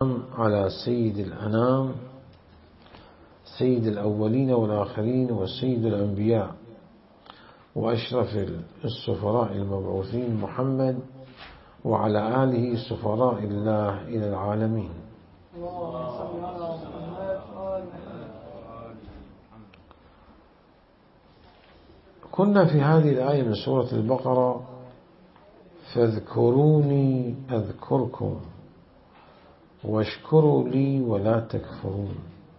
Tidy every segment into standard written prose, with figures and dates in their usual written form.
على سيد الأنام سيد الأولين والآخرين وسيد الأنبياء وأشرف السفراء المبعوثين محمد وعلى آله سفراء الله إلى العالمين. كنا في هذه الآية من سورة البقرة: فاذكروني أذكركم واشكروا لي ولا تكفرون.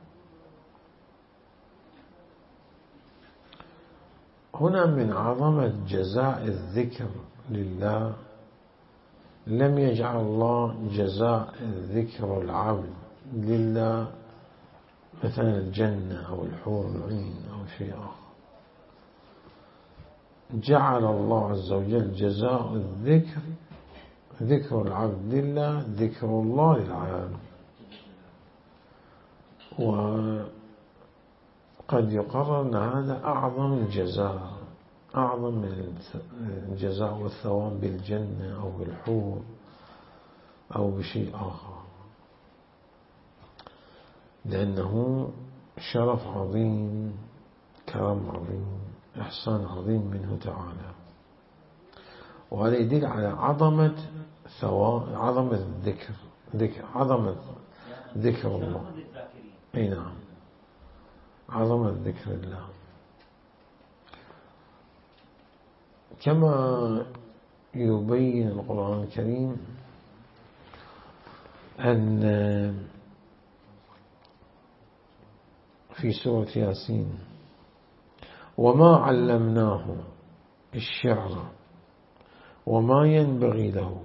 هنا من عظمة جزاء الذكر لله لم يجعل الله جزاء الذكر العبد لله مثلا الجنة أو الحور العين أو شيء آخر. جعل الله عز وجل جزاء الذكر ذكر العبد لله ذكر الله للعالم. وقد يقرر أن هذا أعظم الجزاء، أعظم من الجزاء والثواب بالجنة أو بالحور أو بشيء آخر، لأنه شرف عظيم، كرم عظيم، إحسان عظيم منه تعالى. وهذا يدل على عظمة عظمة الذكر، عظمة ذكر الله. أي نعم، عظمة ذكر الله. كما يبين القرآن الكريم أن في سورة ياسين: وما علمناه الشعر وما ينبغي له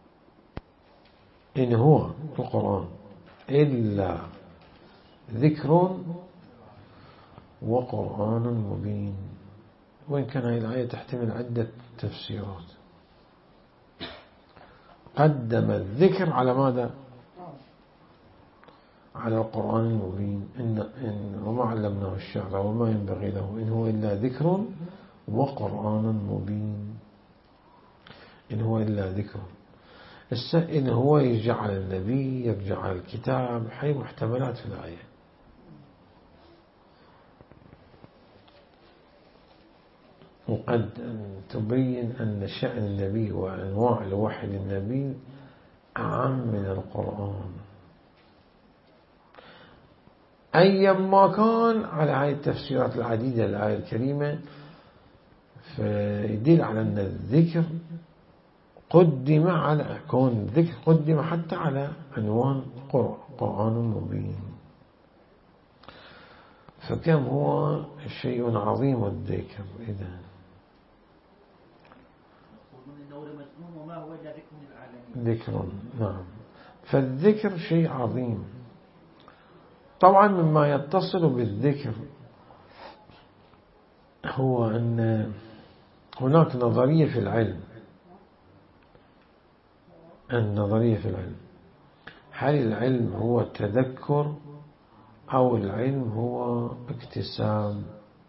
إن هو القرآن إلا ذكر وقرآن مبين. وإن كان هذه الآية تحتمل عدة تفسيرات. قدم الذكر على ماذا؟ على القرآن المبين. إن وما علمناه الشعر وما ينبغي له إن هو إلا ذكر وقرآن مبين. إن هو إلا ذكر. إن هو يرجع على النبي، يرجع على الكتاب، حي محتملات في الآية. وقد تبين أن شأن النبي وأنواع الوحي للنبي أعم من القرآن أيما كان. على هذه التفسيرات العديدة للآية الكريمة فيدل على أن الذكر قدم على كون الذكر قدم حتى على عنوان قرآن مبين. فكم هو شيء عظيم الذكر إذا. ذكر، نعم. فالذكر شيء عظيم. طبعا مما يتصل بالذكر هو أن هناك نظرية في العلم. النظرية في العلم: هل العلم هو التذكر أو العلم هو اكتساب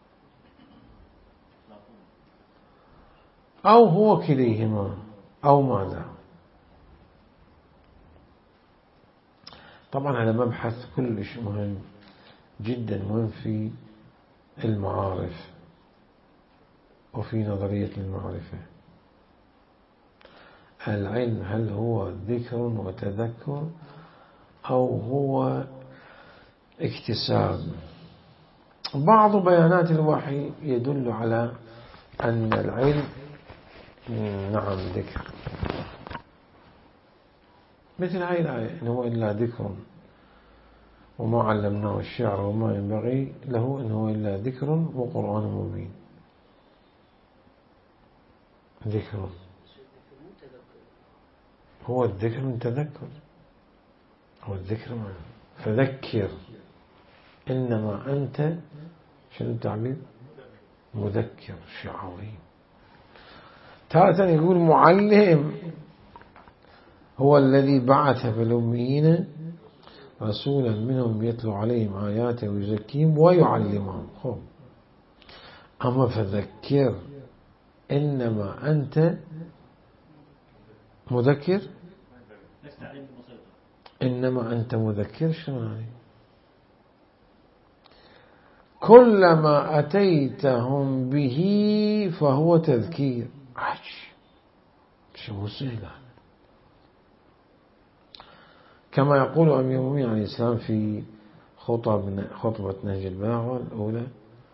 أو هو كليهما أو ماذا؟ طبعا هذا مبحث كلش مهم جدا، مهم في المعارف وفي نظرية المعرفة. العلم هل هو ذكر وتذكر أو هو اكتساب؟ بعض بيانات الوحي يدل على أن العلم نعم ذكر، مثل هذه الآية: إن هو إلا ذكر وما علمناه الشعر وما ينبغي له إن هو إلا ذكر وقرآن مبين. ذكر هو الذكر من تذكر، هو الذكر معه. فذكر إنما أنت شنو التعبير؟ مذكر. شيء عظيم. تارة يقول معلم هو الذي بعث في الأميين رسولا منهم يتلو عليهم آياته ويزكيهم ويعلمهم. أما فذكر إنما أنت مذكر. إنما أنت مذكر. شنو يعني؟ كلما أتيتهم به فهو تذكير. شو سهل. كما يقول أمير المؤمنين عليه السلام في خطبة نهج البلاغة الأولى،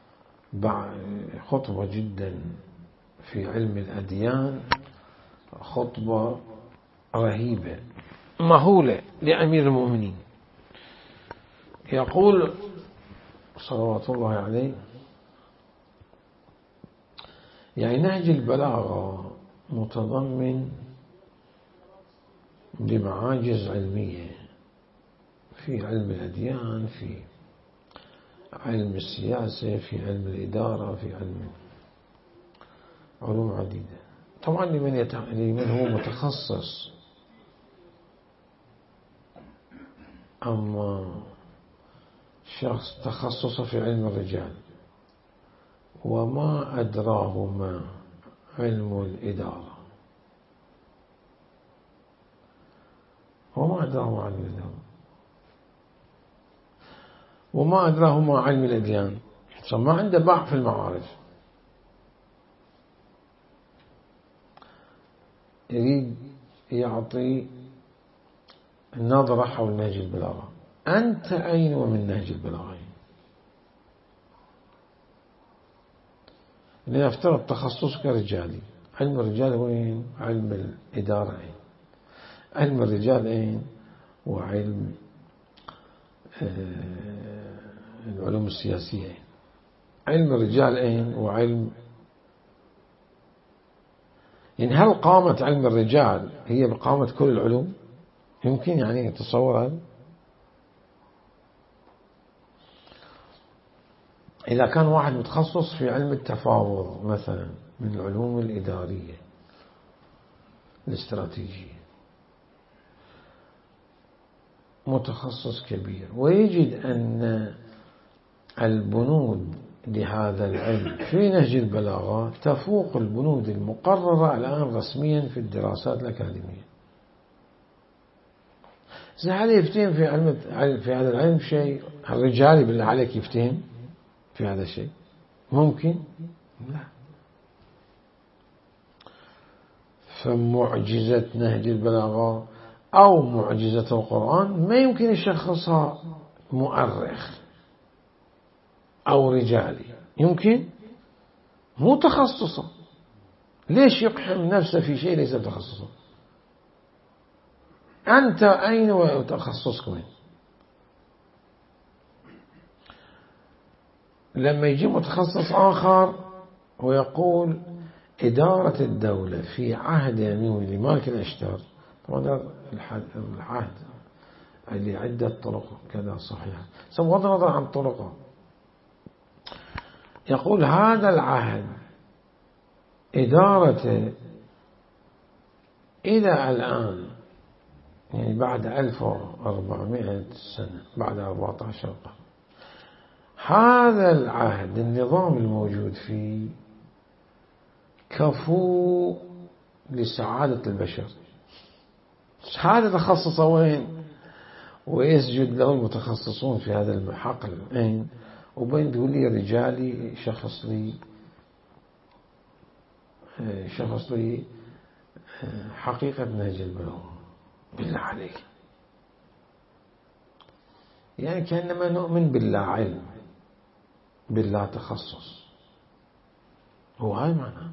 خطبة جدا في علم الأديان، خطبة رهيبة مهولة لأمير المؤمنين. يقول صلوات الله عليه: يعني نهج البلاغة متضمن بمعاجز علمية في علم الأديان، في علم السياسة، في علم الإدارة، في علوم عديدة. طبعا لمن هو متخصص. أما شخص تخصص في علم الرجال وما أدراه ما علم الإدارة، وما أدراه ما علم الإدارة، وما أدراه ما علم الأديان، ما عنده باع في المعارف، يريد يعطي نظرة حول نهج البلاغة. أنت أين ومن نهج البلاغة؟ لنفترض تخصصك رجالي، علم الرجال وين؟ علم الإدارة أين؟ علم الرجال أين؟ وعلم العلوم السياسية أين؟ علم الرجال أين؟ وعلم، يعني هل قامت علم الرجال هي بقامة كل العلوم؟ يمكن يعني تصور هذا؟ إذا كان واحد متخصص في علم التفاوض مثلا من العلوم الإدارية الاستراتيجية، متخصص كبير، ويجد أن البنود لهذا العلم في نهج البلاغة تفوق البنود المقررة الآن رسميا في الدراسات الأكاديمية، هل يفتهم في هذا العلم شيء؟ الرجال بالله عليك يفتهم في هذا الشيء؟ ممكن؟ لا. فمعجزة نهج البلاغة أو معجزة القرآن ما يمكن يشخصها مؤرخ أو رجالي، يمكن مو تخصصه. ليش يقحم نفسه في شيء ليس تخصصه؟ أنت أين وتخصصك وين؟ لما يجي متخصص آخر ويقول إدارة الدولة في عهد أمير لمالك الأشتر، طبعا العهد اللي عدة طرق كذا صحيح، بغض النظر عن طرقه، يقول هذا العهد إدارته إلى الآن، يعني بعد 1400 سنة، بعد 14 قرن، هذا العهد النظام الموجود فيه كفو لسعادة البشر. هذا تخصصه وين؟ ويسجد له المتخصصون في هذا الحقل أين؟ وبين تقول لي رجالي شخص لي حقيقة نهج البلاغة. بالله عليك، يعني كأنما نؤمن بالله علم، بالله تخصص، هو هاي معناه.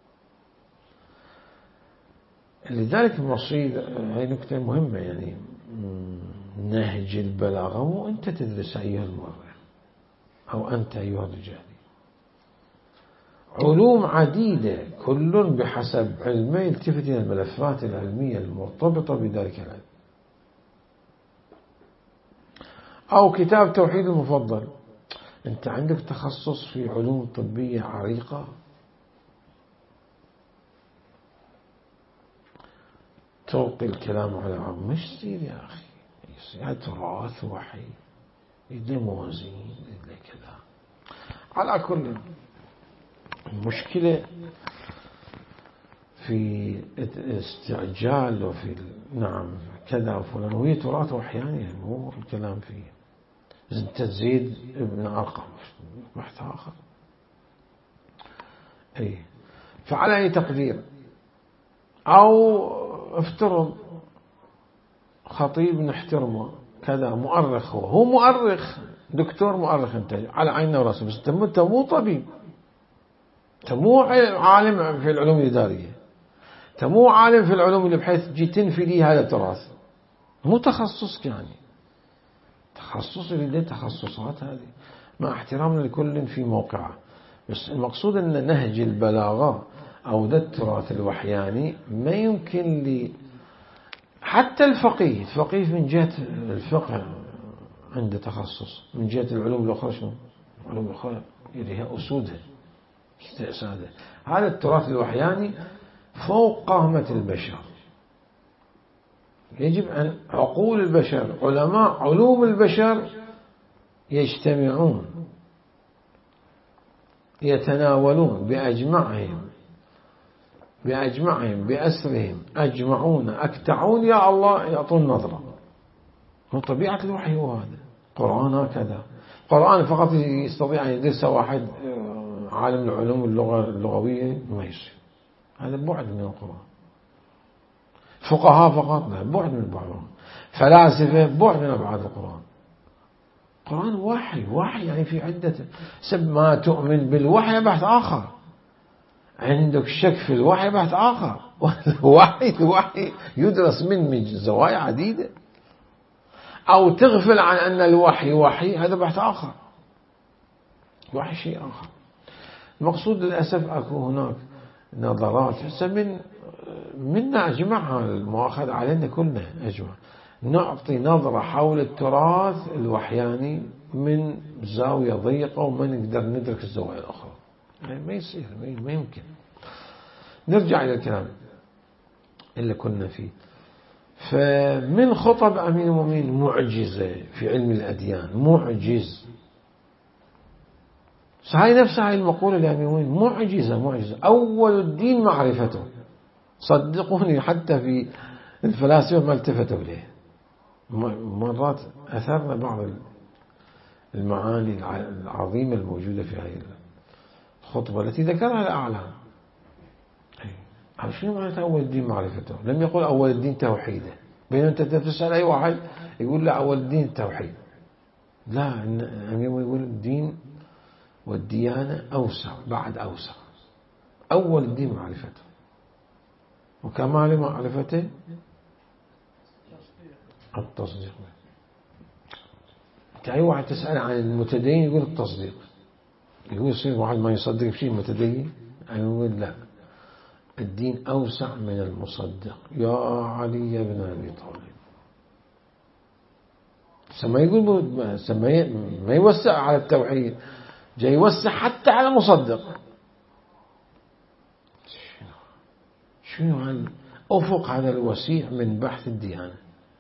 لذلك المصير هاي نكتة مهمة، يعني نهج البلاغة مو أنت تدرس أيها المؤرخ أو أنت أيها الرجال، علوم عديدة كل بحسب علمه يلتفت إلى الملفات العلمية المرتبطة بذلك العلم. أو كتاب توحيد المفضل، أنت عندك تخصص في علوم طبية عريقة، تلقي الكلام على عام، مش يصير يا أخي، يصير تراث وحي، يدي موازين، يدي كذا. على كل المشكلة في استعجال وفي نعم كذا وفلان، وهي تراث وحياني مو الكلام فيه. تزيد ابن أرقم بحث آخر. أي فعلى أي تقدير، أو افترض خطيب نحترمه كذا مؤرخ، هو مؤرخ دكتور مؤرخ أنت على عيننا وراسنا، بس أنت مو طبيب، أنت مو عالم في العلوم الإدارية، أنت مو عالم في العلوم اللي بحيث تجي تنفي لي هذا التراث، مو تخصصك يعني. تخصص اللي تخصصات هذه مع احترامنا لكل في موقعه، بس المقصود أن نهج البلاغة أو ذا التراث الوحياني ما يمكن لي حتى الفقيه من جهة الفقه عنده تخصص، من جهة العلوم الأخرى شنو؟ العلوم الأخرى لها أسودها استئسادها. هذا التراث الوحياني فوق قامة البشر، يجب أن عقول البشر علماء علوم البشر يجتمعون يتناولون بأجمعهم بأسرهم أجمعون أكتعون يا الله يعطون نظرة. من طبيعة الوحي هو هذا. قرآن هكذا، قرآن فقط يستطيع أن يدرسه واحد عالم العلوم اللغوية ما يصير، هذا بعد من القرآن. فقهاء فقط بعد من بعضهم، فلاسفة بعد من أبعاد القرآن. القرآن وحي يعني في عدة ما تؤمن بالوحي بحث آخر، عندك شك في الوحي بحث آخر. الوحي يدرس من زوايا عديدة، أو تغفل عن أن الوحي وحي، هذا بحث آخر. الوحي شيء آخر. المقصود للأسف أكو هناك نظرات منا أجمعها المؤاخذ علينا كلنا أجمع، نعطي نظرة حول التراث الوحياني من زاوية ضيقة وما نقدر ندرك الزوايا الأخرى. ما يصير، ما يمكن. نرجع إلى الكلام اللي كنا فيه. فمن خطب أمير المؤمنين معجزة في علم الأديان، معجز. هاي نفسها هاي المقولة لأمير المؤمنين، معجزة. أول الدين معرفته. صدقوني حتى في الفلاسفة ما التفتوا إليه. مرات أثرنا بعض المعاني العظيمة الموجودة في هذه الخطبة التي ذكرها الأعلام. شنو معنى أول الدين معرفته؟ لم يقل أول الدين توحيده، بينما أنت تسأل أي واحد يقول لا أول الدين التوحيد. لا، أمير يقول الدين والديانة أوسع، بعد أوسع. أول الدين معرفته، وكمال معرفته التصديق. أي واحد تسأل عن المتدين يقول التصديق، يقول يصير واحد ما يصدق بشيء متدين، يقول لا، الدين أوسع من المصدق يا علي بن أبي طالب. ما يوسع على التوحيد، جاي يوسع حتى على المصدق. شنو الأفق هذا الوسيع من بحث الديانة؟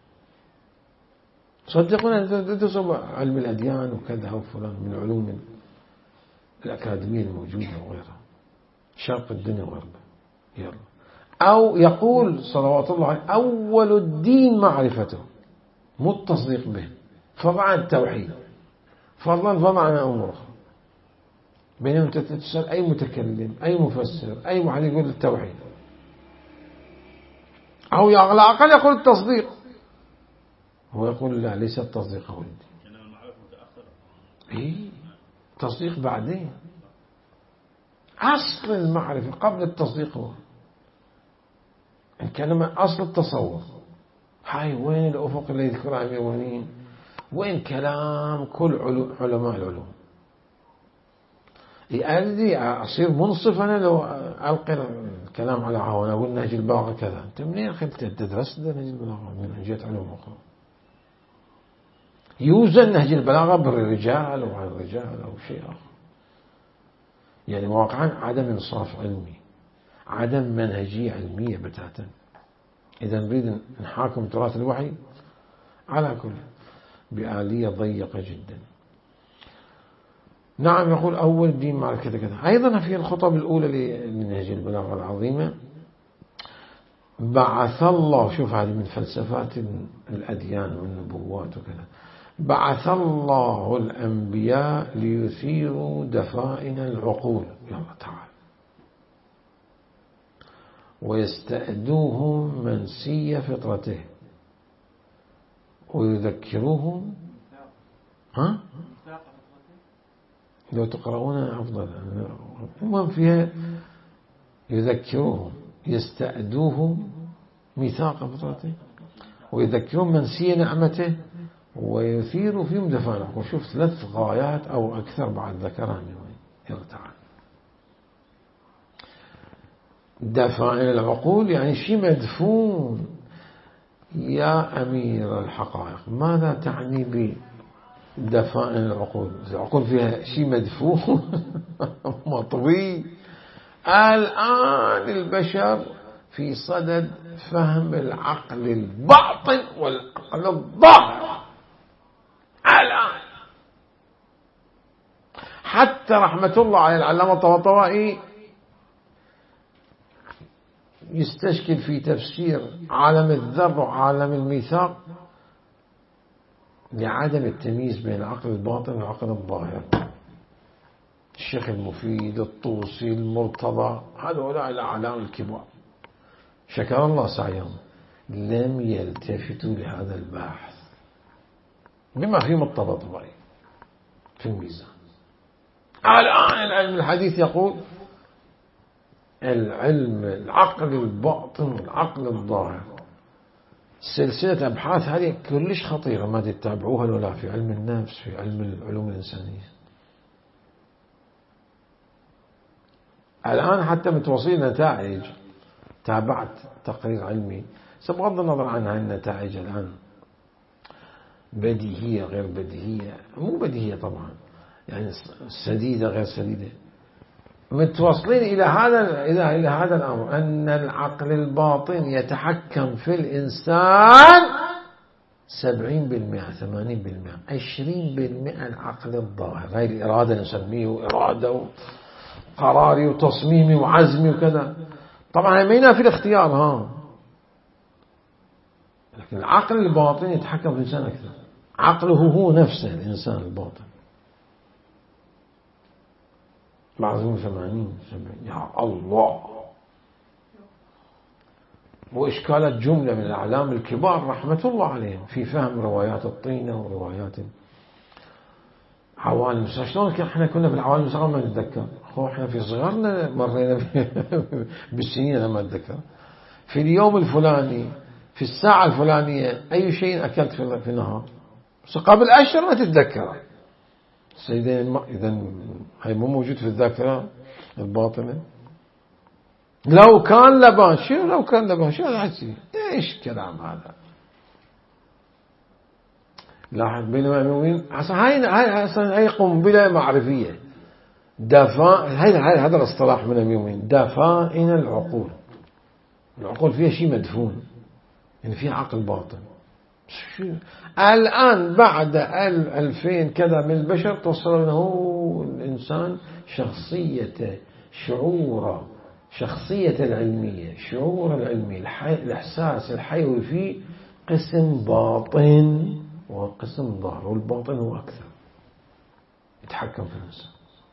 صدقونا تدرسوا علم الأديان وكذا وفلان من علوم الأكاديمية الموجودة وغيرها، شرق الدنيا وغربها. يلا. أو يقول صلوات الله عليه أول الدين معرفته، مو التصديق به، فضلا عن التوحيد، فضلا عن أمور أخرى. بينما تسأل أي متكلم أي مفسر أي واحد يقول التوحيد، أو على الأقل يقول التصديق، هو يقول لا، ليس التصديق هو الدين. إيه، التصديق بعدين. أصل المعرفة قبل التصديق هو الكلمة، أصل التصور. هاي وين الأفق اللي يذكرها أمير المؤمنين؟ وين كلام كل علماء العلوم؟ أدري أصير منصف أنا لو ألقي الكلام على عون أقول نهج البلاغة كذا. أنت منين أخي تدرس نهج البلاغة من جهة علوم أخرى؟ يوزن نهج البلاغة بالرجال وعلى الرجال أو شيء آخر. يعني واقعا عدم انصاف علمي، عدم منهجية علمية بتاتا. إذا نريد نحاكم تراث الوحي على كل بآلية ضيقة جدا. نعم، يقول أول دين معرفة كذا كذا. أيضا في الخطب الأولى لمنهج البلاغة العظيمة بعث الله، شوف هذه من فلسفات الأديان والنبوات وكذا، بعث الله الأنبياء ليثيروا دفائن العقول، يلا تعال، ويستأدوهم منسي فطرته، ويذكروهم. ها؟ لو تقرؤون أفضل. المهم فيها يذكروهم، يستأدوهم ميثاق فطرته، ويذكرون منسي نعمته، ويثير فيهم دفانه. وشوف 3 غايات أو أكثر بعد ذكرها. يلا تعال. دفائن العقول يعني شيء مدفون. يا أمير الحقائق، ماذا تعني بدفائن العقول؟ العقول فيها شيء مدفون مطوي. الآن البشر في صدد فهم العقل الباطن والعقل الظاهر. الآن حتى رحمة الله على العلامة الطباطبائي يستشكل في تفسير عالم الذر وعالم الميثاق لعدم التمييز بين العقل الباطن والعقل الظاهر. الشيخ المفيد، الطوسي، المرتضى، هؤلاء الأعلام الكبار شكر الله سعيهم لم يلتفتوا لهذا البحث بما فيهم الطباطبائي في الميزان. الآن العلم الحديث يقول العقل الباطن والعقل الظاهر. سلسلة أبحاث هذه كلش خطيرة، ما تتابعوها ولا في علم النفس، في علم العلوم الإنسانية. الآن حتى متوصلين نتائج. تابعت تقرير علمي بغض النظر عن هاي النتائج الآن بديهية غير بديهية، مو بديهية طبعا، يعني سديدة غير سديدة، متوصلين إلى هذا الأمر، أن العقل الباطن يتحكم في الإنسان 70%، 80%، 20% العقل الظاهر. هاي الإرادة نسميه إرادة وقراري وتصميمي وعزمي وكذا. طبعا ما ينافي الاختيار، لكن العقل الباطن يتحكم في الإنسان أكثر. عقله هو نفسه الإنسان الباطن. بعضهم 80 يا الله. وإشكالت جملة من الأعلام الكبار رحمة الله عليهم في فهم روايات الطينة وروايات عوالم. شلون احنا كنا في العوالم الصغار ما نتذكر؟ احنا في صغرنا مرينا بالسنين لما نتذكر. في اليوم الفلاني في الساعة الفلانية أي شيء أكلت في النهار، بس قبل أشهر ما تتذكره. سيدين إذا هاي مو موجود في الذاكرة الباطنة. لو كان لبان، شنو لو كان لبان؟ شنو هذا؟ ايش كلام هذا؟ لاحظ بينما المؤمنين هاي قنبلة معرفية. هذا الاصطلاح من المؤمنين، دفائن العقول. العقول فيها شيء مدفون، يعني فيها عقل باطن. الآن بعد 2000 كذا من البشر توصل أنه الإنسان شخصيته، شعوره، شخصية العلمية، شعور العلمي، الإحساس الحيوي فيه قسم باطن وقسم ظاهر، والباطن هو أكثر يتحكم في الإنسان.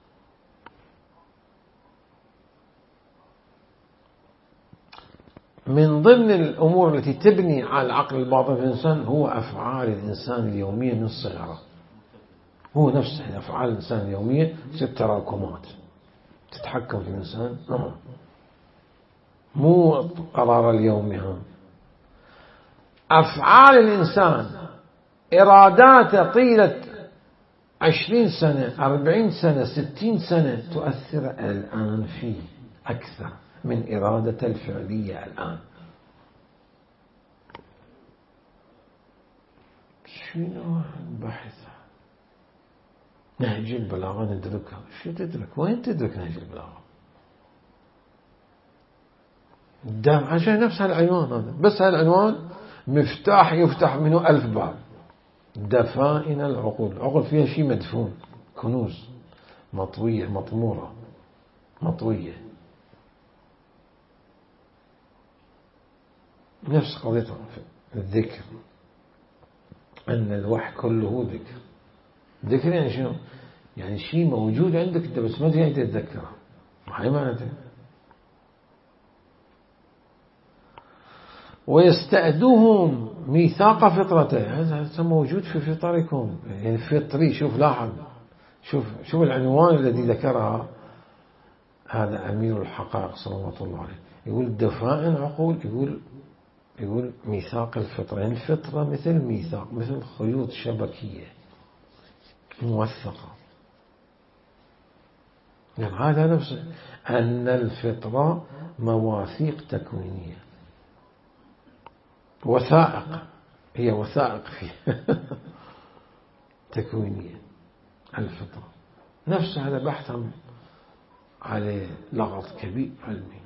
من ضمن الأمور التي تبني على العقل الباطن في الإنسان هو أفعال الإنسان اليومية من صغره. هو نفسه أفعال الإنسان اليومية 6 تراكمات تتحكم في الإنسان، مو قرار اليومي. أفعال الإنسان، إراداته طيلة 20 سنة 40 سنة 60 سنة تؤثر الآن فيه أكثر من إرادة الفعلية الآن. شنو البحث؟ نهج البلاغة ندركها. شو تدرك؟ وين تدرك نهج البلاغة؟ قدام عشان نفس هالعنوان هذا، بس هالعنوان مفتاح يفتح منه 1000 باب. دفائن العقول. العقول فيها شيء مدفون، كنوز مطوية مطمورة مطوية. نفس قضية الذكر، أن الوحي كله ذكر. ذكر يعني شنو؟ يعني شيء موجود عندك أنت بس ما تقدر تتذكره، هاي معناته. ويستأدوهم ميثاق فطرته، هذا موجود في فطركم، يعني فطري. شوف لاحظ، شوف العنوان الذي ذكرها هذا أمير الحقائق صلوات الله عليه، يقول دفائن عقول، يقول ميثاق الفطرة. يعني الفطرة مثل ميثاق، مثل خيوط شبكية موثقة. يعني هذا نفسه أن الفطرة مواثيق تكوينية، وثائق، هي وثائق فيه تكوينية الفطرة. نفس هذا بحث عليه لغط كبير علمي.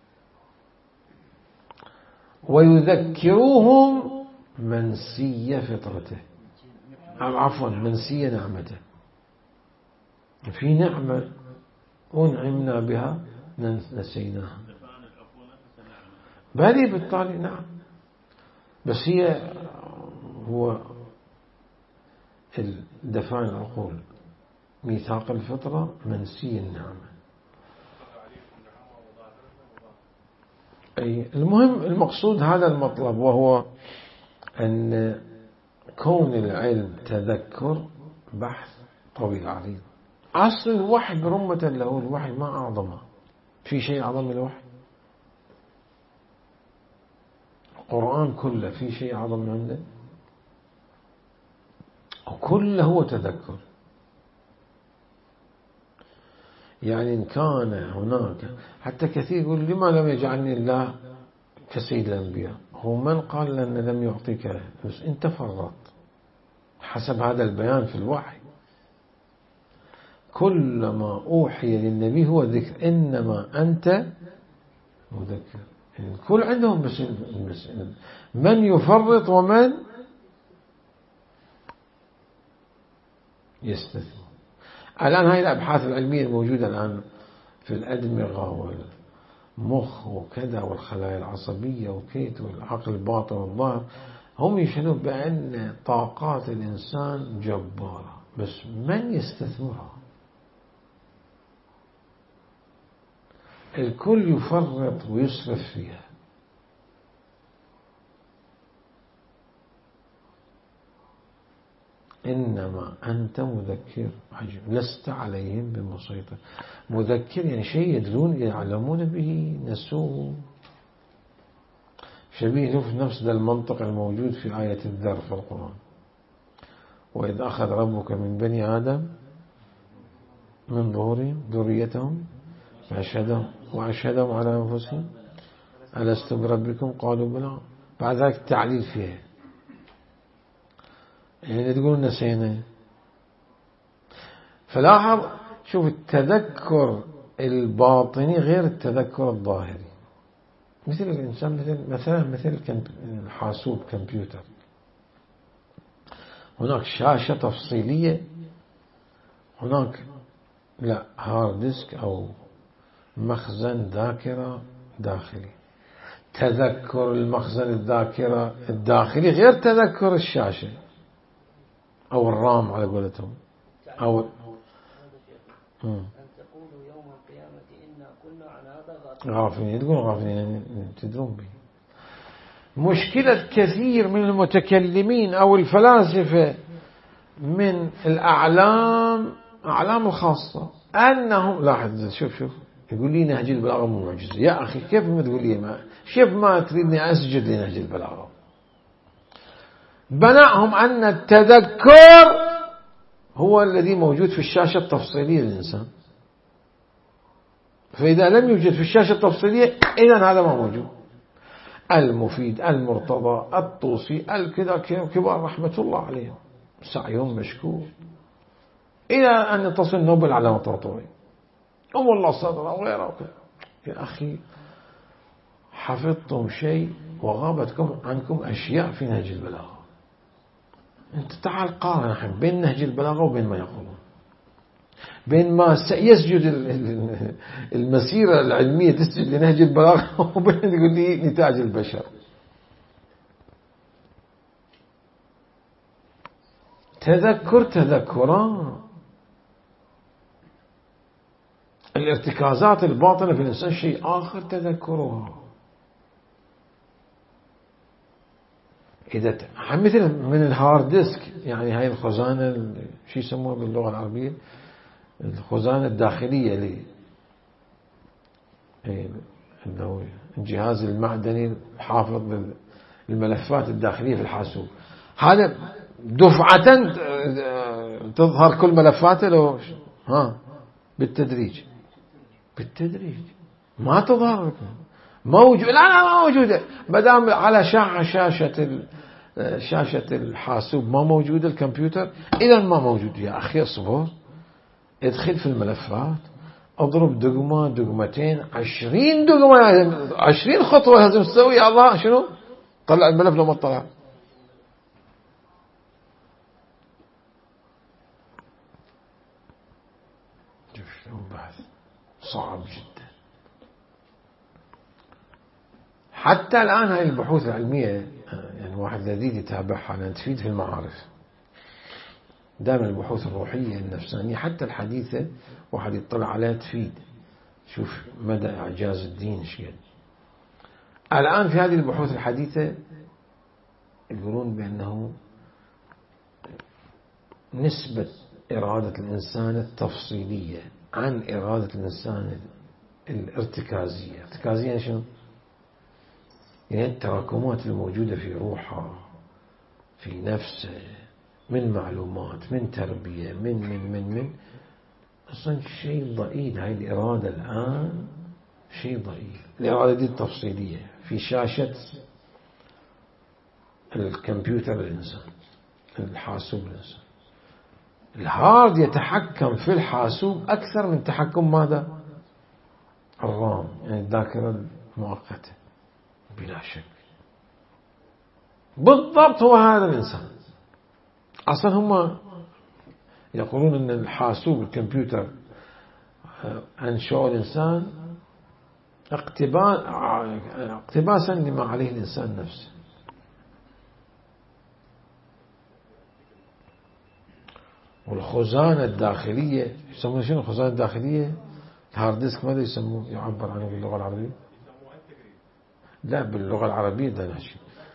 ويذكروهم منسي فطرته، عفوا منسي نعمته. في نعمة أنعمنا بها نسيناها، بل بالتالي نعم، بس هو دفع العقول ميثاق الفطرة منسي النعمة. أي المهم المقصود هذا المطلب، وهو أن كون العلم تذكر بحث طويل عريض. أصل الوحي برمة له، الوحي ما أعظمه، في شيء أعظم من الوحي؟ القرآن كله في شيء أعظم من عنده؟ وكله هو تذكر. يعني إن كان هناك، حتى كثير يقول لما لم يجعلني الله كسيد الأنبياء، هو من قال لأن لم يعطيك؟ بس أنت فرط حسب هذا البيان في الوحي. كل ما أوحي للنبي هو ذكر، إنما أنت مذكر. يعني الكل عندهم بس من يفرط ومن يستثني. الآن هاي الأبحاث العلمية الموجودة الآن في الأدمغة والمخ وكذا والخلايا العصبية وكيت والعقل الباطن والظاهر، هم يشهدون بأن طاقات الإنسان جبارة، بس من يستثمرها؟ الكل يفرط ويسرف فيها. إنما أنت مذكر، عجب، لست عليهم بمسيطر. مذكر يعني شيء يدلون يعلمون به نسوه. شبيه في نفس ذا المنطق الموجود في آية الذر في القرآن، وإذ أخذ ربك من بني آدم من ظهورهم ذريتهم وأشهدهم على أنفسهم ألست بربكم قالوا بلى. بعد ذلك التعليل فيها، يعني تقولون نسينا. فلاحظ، شوف التذكر الباطني غير التذكر الظاهري. مثل الإنسان مثل الحاسوب كمبيوتر، هناك شاشة تفصيلية، هناك لا هارد ديسك أو مخزن ذاكرة داخلي. تذكر المخزن الذاكرة الداخلي غير تذكر الشاشة أو الرام على قولتهم. أو أن تقولوا يوم القيامة إنا كنا عن هذا غافلين. تقول غافلين يعني تدرون به. مشكلة كثير من المتكلمين أو الفلاسفة من الأعلام الخاصة أنهم، لاحظ شوف يقول لي نهج البلاغة مو معجزة. يا أخي كيف ما تقول لي كيف ما تريدني أسجد لنهج البلاغة؟ بناهم أن التذكر هو الذي موجود في الشاشة التفصيلية للإنسان، فإذا لم يوجد في الشاشة التفصيلية إذن هذا ما موجود. المفيد، المرتضى، الطوسي، الكذا كبار رحمة الله عليهم سعيهم مشكور إلى أن تصل نوبل على مطرطوري والله صدر وغيره وكذا. يا أخي حفظتم شيء وغابت عنكم أشياء في نهج البلاغة. أنت تعال قارن بين نهج البلاغة وبين ما يقولون، بين ما يسجد المسيرة العلمية تسجد لنهج البلاغة وبين تقول لي نتاج البشر. تذكرا. الارتكازات الباطنة في الإنسان شيء آخر تذكرها. إذا مثل من الهارد ديسك، يعني هاي الخزانة شو يسموها باللغة العربية، الخزانة الداخلية الجهاز المعدني الحافظ للملفات الداخلية في الحاسوب. هذا دفعة تظهر كل ملفاته لو بالتدريج ما تظهر موجود. لا موجودة مدام على شاشة الحاسوب ما موجود الكمبيوتر، إذا ما موجود. يا أخي اصبر، ادخل في الملفات، اضرب دقمة دقمتين 20 دقمة، 20 خطوة لازم تسوي. يا الله شنو طلع الملف لو ما طلع. بحث صعب جدا. حتى الآن هاي البحوث العلمية يعني واحد لذيذ يتابعها لأن تفيد في المعارف. دائما البحوث الروحية النفسانية حتى الحديثة واحد يطلع عليها تفيد. شوف مدى إعجاز الدين شيء. الآن في هذه البحوث الحديثة يقولون بأنه نسبة إرادة الإنسان التفصيلية عن إرادة الإنسان الارتكازية. ارتكازية شنو؟ يعني التراكمات الموجودة في روحه في نفسه من معلومات من تربية من أصلا شيء ضئيل. هاي الإرادة الآن شيء ضئيل. الإرادة دي التفصيلية في شاشة الكمبيوتر الإنسان الحاسوب الإنسان. الهارد يتحكم في الحاسوب أكثر من تحكم ماذا؟ الرام، يعني الذاكرة المؤقتة بلا شك. بالضبط هو هذا الإنسان. أصلا هم يقولون أن الحاسوب الكمبيوتر أنشأ الإنسان اقتباسا لما عليه الإنسان نفسه. والخزانة الداخلية يسمون شنو الخزانة الداخلية؟ الهارد ديسك ماذا يسموه؟ يعبر عنه باللغة العربية؟ لا باللغة العربية ده نحكي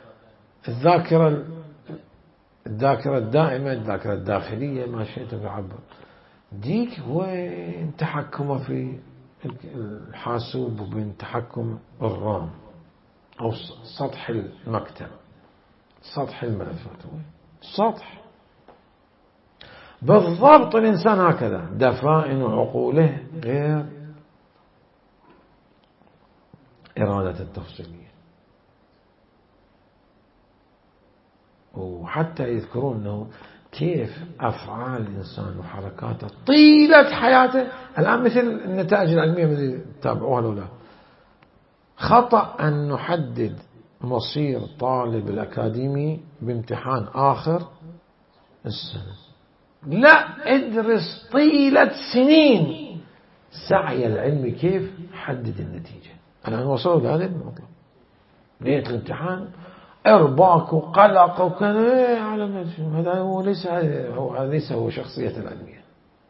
الذاكرة الدائمة، الذاكرة الداخلية، ما شئت يعبر. ديك وين تحكمه في الحاسوب وبين تحكم الرام أو سطح المكتب، سطح الملفات، سطح. بالضبط الإنسان هكذا دفائن عقوله غير إرادة التفصيلية. وحتى يذكرون أنه كيف أفعال الإنسان وحركاته طيلة حياته الآن مثل النتائج العلمية اللي تابعوها لولا خطأ أن نحدد مصير طالب الأكاديمي بامتحان آخر السنة. لا، ادرس طيلة سنين سعي العلمي كيف حدد النتيجة. الآن وصلوا لهذا المطلب. ليلة الامتحان إرباك وقلق وكان هذا هو ليس هو شخصية العلمية.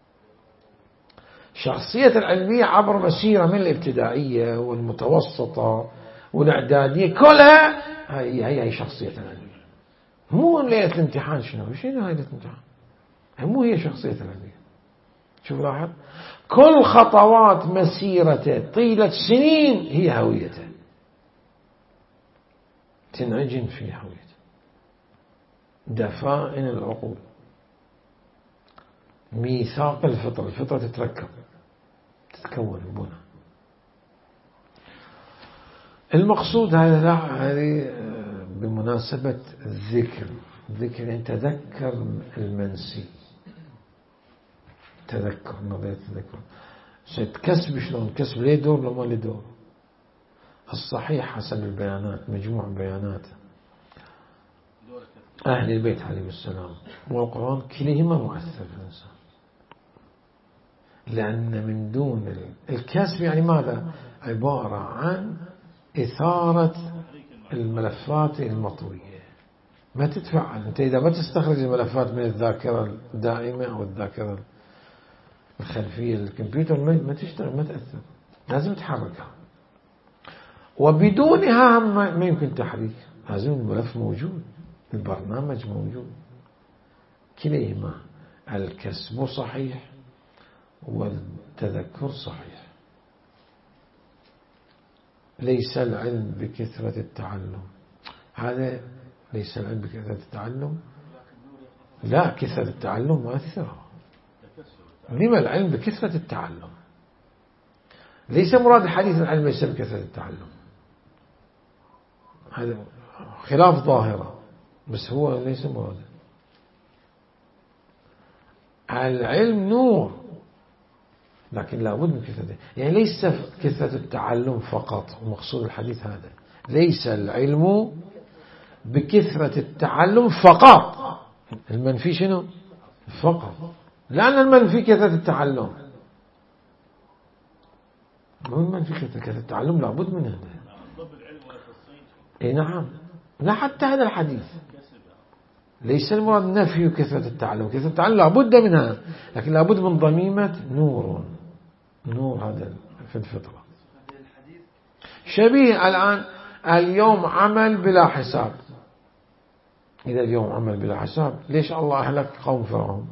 شخصية العلمية عبر مسيرة من الابتدائية والمتوسطة والإعدادية كلها هي شخصية العلمية. مو ليلة الامتحان. شنو هي ليلة الامتحان؟ مو هي شخصية العلمية. شوف لاحظ كل خطوات مسيرته طيلة سنين هي هويته، تنعجن في هويته. دفائن العقول، ميثاق الفطرة. الفطرة تتكون بنا. المقصود هذه بمناسبة الذكر يعني تذكر المنسي. تذكر نظرية التذكر. كسب شلون؟ كسب ليه دور لو ما له دور؟ الصحيح حسب البيانات، مجموع بيانات أهل البيت عليهم السلام والقرآن كليهما مؤثر في الإنسان. لأن من دون الكسب يعني ماذا؟ عبارة عن إثارة الملفات المطوية. ما تتفعل. أنت إذا ما تستخرج الملفات من الذاكرة الدائمة أو الذاكرة الخلفية للكمبيوتر ما تشتغل، ما تأثر، لازم تحركها. وبدونها ما يمكن تحريك، لازم الملف موجود، البرنامج موجود. كليهما الكسب صحيح والتذكر صحيح. ليس العلم بكثرة التعلم، هذا ليس العلم بكثرة التعلم، لا، كثرة التعلم مؤثرة. لما العلم بكثرة التعلم؟ ليس مراد الحديث العلم ليس بكثرة التعلم، هذا خلاف ظاهرة، بس هو ليس مراد. العلم نور، لكن لابد من كثرة، يعني ليس كثرة التعلم فقط، ومقصود الحديث هذا، ليس العلم بكثرة التعلم فقط. المنفي شنو؟ فقط، لأن المنفي كثرة التعلم، مو المنفي كثرة التعلم، لابد من هذا. اي نعم، لا، حتى هذا الحديث ليس المراد نفي كثرة التعلم، كثرة التعلم لابد منها، لكن لابد من ضميمة نور هذا في الفطرة. شبيه الآن اليوم عمل بلا حساب. إذا اليوم عمل بلا حساب، ليش الله أهلك قوم فرعون؟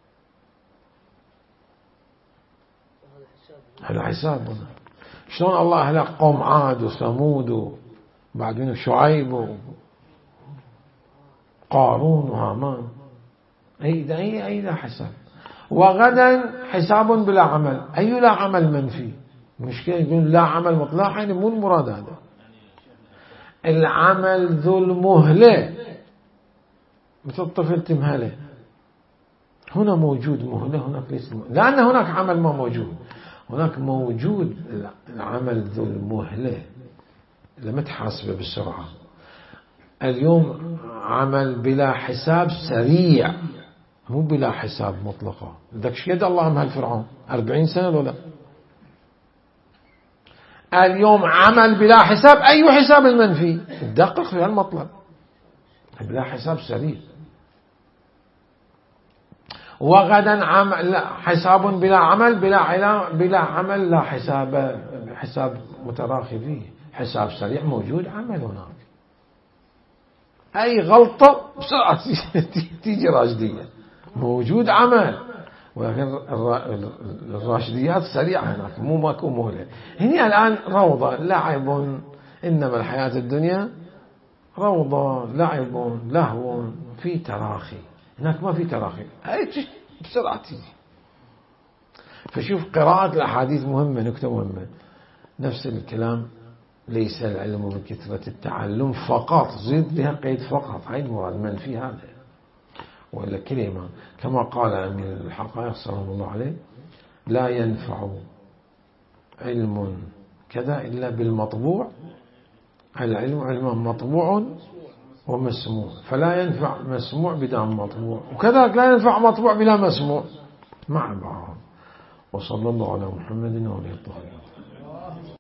هذا حساب هنا. شلون الله أهلك قوم عاد وثمود وبعد منه شعيب وقارون وهامان؟ أي لا حساب. وغدا حساب بلا عمل، أي لا عمل منفي. مشكلة يقول لا عمل مطلق، يعني مو المراد هذا. العمل ذو المهلة، مثل الطفل تمهله، هنا موجود مهلة، هناك ليس مهلة، لأن هناك عمل ما موجود، هناك موجود العمل ذو المهلة لما تحاسبه بالسرعة. اليوم عمل بلا حساب سريع، مو بلا حساب مطلقة. ذاك شيء الله مهل فرعون 40 سنة ولا. اليوم عمل بلا حساب، أي حساب المنفي؟ دقق في المطلب، بلا حساب سريع. وغدا عمل حساب بلا عمل، بلا عمل لا حساب متراخي فيه، حساب سريع موجود، عمل هناك. أي غلطة بسرعة تيجي راشدية، موجود عمل، ولكن الراشديات سريعة هناك، مو ماكو مهلة. هنا الآن روضة، لعب، إنما الحياة الدنيا روضة، لعب، لهو، في تراخي. هناك ما في تراخي، هاي بسرعة تيجي. فشوف قراءة الأحاديث مهمة، نكتة مهمة. نفس الكلام، ليس العلم بكثرة التعلم فقط، زيد لها قيد فقط، هاي المراد منفي هذا، ولا كلمة كما قال أمير الحقائق صلى الله عليه: لا ينفع علم كذا إلا بالمطبوع. العلم علم مطبوع ومسموع، فلا ينفع مسموع بلا مطبوع، وكذلك لا ينفع مطبوع بلا مسموع، مع بعض. وصلى الله على محمد وعلى آله الطاهرين.